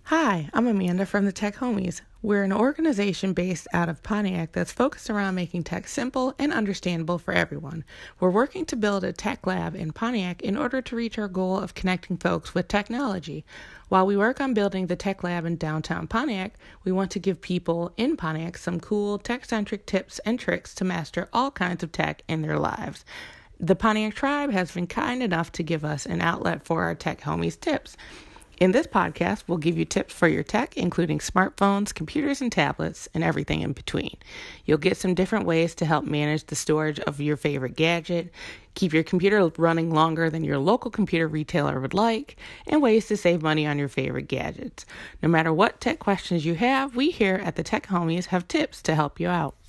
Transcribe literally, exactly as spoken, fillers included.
Hi, I'm Amanda from the Tech Homies. We're an organization based out of Pontiac that's focused around making tech simple and understandable for everyone. We're working to build a tech lab in Pontiac in order to reach our goal of connecting folks with technology. While we work on building the tech lab in downtown Pontiac, we want to give people in Pontiac some cool tech-centric tips and tricks to master all kinds of tech in their lives. The Pontiac Tribe has been kind enough to give us an outlet for our Tech Homies tips. In this podcast, we'll give you tips for your tech, including smartphones, computers, and tablets, and everything in between. You'll get some different ways to help manage the storage of your favorite gadget, keep your computer running longer than your local computer retailer would like, and ways to save money on your favorite gadgets. No matter what tech questions you have, we here at the Tech Homies have tips to help you out.